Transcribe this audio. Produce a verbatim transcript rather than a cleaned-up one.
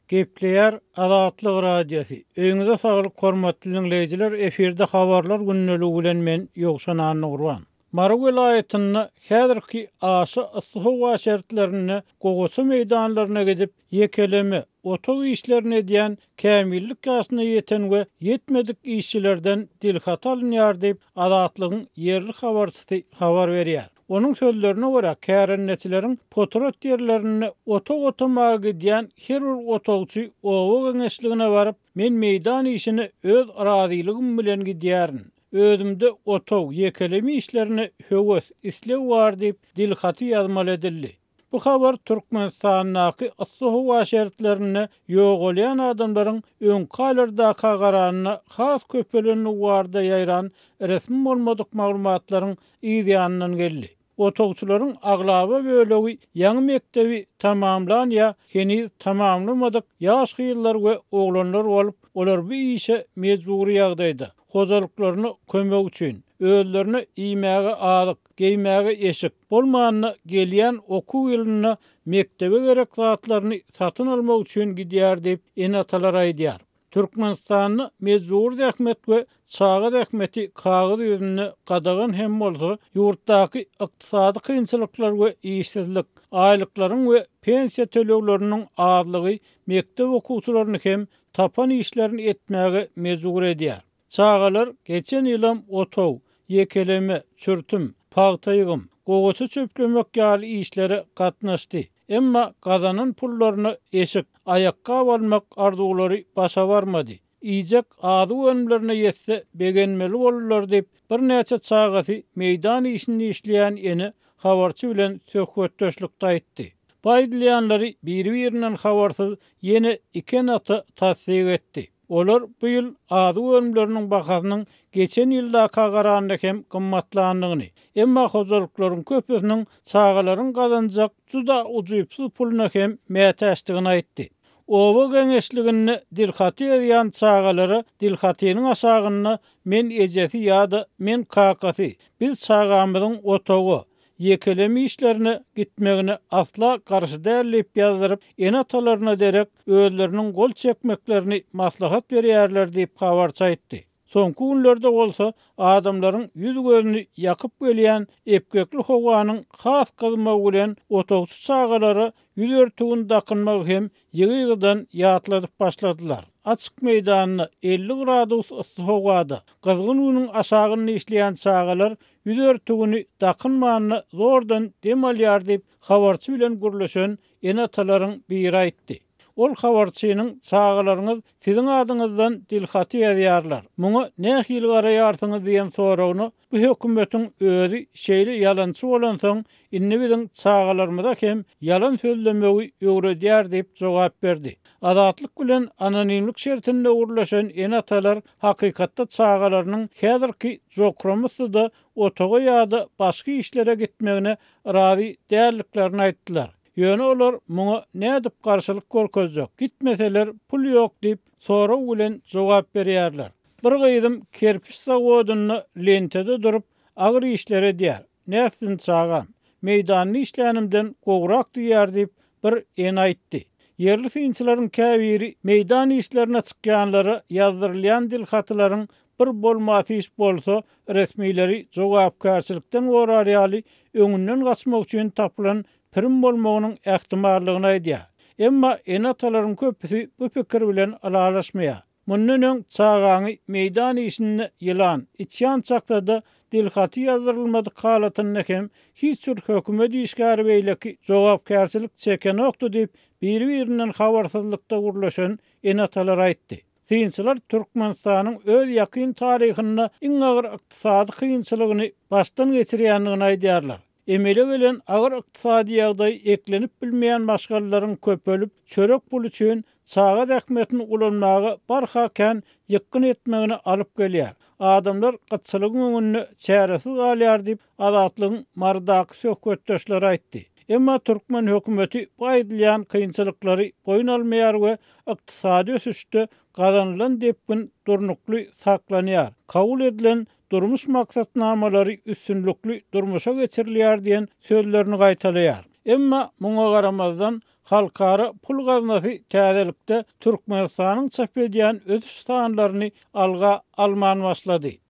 Gepleyer Azatlyk radiosi. Öňüňizde saglyk hormatly dinleýijiler, eferde habarlar günneligi bilen men Ýogşan Annurwan. Marw vilayatyny häzirki aşy yssyk şertlerini gogosu meýdanlaryna gidip yekeleme, otog işlerini edýän kämillik ýaşyna ýeten we ýetmedik işçilerden dilhat alynýar diýip Azatlygyň yerli habarçysy habar berýär. Onun sözlerine göre kärenneçilerin potrot yerlerini otog otamagy diýen her bir otogçy owa geňeşligine barıp men meýdan işini öz arazylygym bilen gidýärin. Özümde otog yekelemi işlerini höwes isleg bar diýip dilhaty ýazmaly edildi. Bu habar Türkmenistanyň yssyk şertlerini ýogalyan adamlaryň öňkaýlarda kagaranyna has köpelenini warda ýaýran resmi bolmadyk maglumatlaryň ýa-da geldi. Otogçularyň aglaba bölegi ýaňy mektebi tamamlan ýa heniz tamamlamadyk ýaş gyýylar we oglanlar bolup, olar bu işe mejburi ýagdaýda hojalyklaryny kömek üçin özlerini iýmäge alyk, geýmäge eşik bolmanyny gelýän okuw ýylyna mektebe gerek zatlaryny satyn almak üçin gidýär diýip enatalar aýdýar. Türkmenistanyň mezur dähmet we çağa dähmeti kagyz ýüzüne gadagan hem bolsa, ýurtdaky ykdysady kynçylyklar we işsizlik, aýlyklaryň we pensiýa tölegleriniň azlygy mektep okuwçylaryny hem tapan işlerini etmäge mezur edýär. Çağalar geçen ýylam otog, yekeleme, çürtüm, pagtaýygym, gogosu çöplemek ýaly işlere gatnaşdy. Emma gazanyn pullaryny eşik, aýakka almak arzuwlary başa barmady. İjek ady önlerine ýetse begenmeli bolurlar diýip bir näçe çağaty meýdan işini işleýän eni habarçy bilen söhbetdeşlikde aýtdy. Baýdylýanlary bir-birinden habarsyz ýene iki naty tasdik etdi. Olar bu ýyl ady önleriniň bahasynyň geçen ýylda kagaranda hem gymmatlandygyny, emma hojalyklaryň köpüsiniň çağalaryň gazanjak juda ujuýpsy puluna hem mätäşdigini aýtdy. Owa geňeşligini dilhaty edýän çağalary dilhatynyň aşagyny men ejesi ýa-da men kakasy, biz çağamyzyň otogy, yekelemi işlerine gitmegine asla karşı dällip ýazyryp enatalaryna derek özleriniň gol çekmeklerini maslahat berýärler diýip habarçy aýtdy. Soňky günlerde bolsa adamlaryň ýüz gözüni ýakyp gelýän epkekli howanyň has gyzmagy bilen otogçy çağalary ýüz örtügini dakynmak hem ýygydan ýatladyp başladylar. Açık meýdanyny elli gradus yssyk howada gyzgyn günüň aşagyny işleýän çağalar ýüz örtügini dakynmanyny zordan dem alýar diýip habarçy bilen gürleşen enatalaryň biri aýtdy. Ol habarçynyň çağalaryňyz siziň adyňyzdan dilhaty ýazýarlar. Muňa nähili garaýarsyňyz diýen soragyny bu hökümetiň özi şeýle ýalançy bolan soň inni biziň çağalarymyza hem ýalan sözlemegi öwredýär diýip jogap berdi. Azatlyk bilen anonimlik şertinde urlaşan enatalar hakykatda çağalarynyň häzirki jokramasynda otoga ýa-da başga işlere gitmegine razy dälliklerini aýtdylar. Ýöne olar muňa nädip garşylyk görkezjek, gitmeseler pul ýok diýip soraw bilen jogap berýärler. Bir gyýdym kerpiç zawodyny lentede durup agyr işlere diýär. Näsin çağam, meýdanyny işlänimden gograk diýär diýip bir en aýtdy. Yerli finçilaryň käbiri meýdan işlerine çykýanlary ýazdyrylýan dilhatylaryň bir bolmasy iş bolsa resmileri jogapkärçilikden gorar ýaly öňünden gaçmak üçin tapylan prim bolmagynyň ähtimallygyny aýdýar. Emma enatalaryň köpüsi bu pikir bilen alalaşmaýar. Mundan öň çağaňy meýdan işini ýylan, içýän çakda dilhaty ýazdyrylmady halatyny hem hiç bir hökümet işgäri beýleki jogapkärçilik çeken okdy diýip bir-birinden habarsyzlykda gürleşen enatalar aýtdy. Finçiler Türkmenistanyň öz ýakyn taryhyny iň agyr ykdysady kynçylygyny başdan geçirýändigini aýdýarlar. Emele gelen agyr ykdysady ýagdaý eklenip bilmeýän maşgalaryň köpelip çörek pul üçin çağa dähmetini ulanmagy barhaken ýykyn etmegini alyp gelýär. Adamlar gytçylygyň öňüne çäresiz galýar diýip Azatlygyň mardaky söhbetdeşleri aýtdy. Emma Türkmen hökümeti baýdylýan kynçylyklary boyun almaýar we ykdysady ösüşde gazanylan depkin durnukly saklanýar. Kabul edilen durmuş maksatnamalary üstünlükli durmuşa geçirilýär diýen sözlerini gaýtalýar. Emma muňa garamazdan halkara pul gaznasy täzelikde Türkmenistanyň çap edýän öz standlaryny alga alman başlady.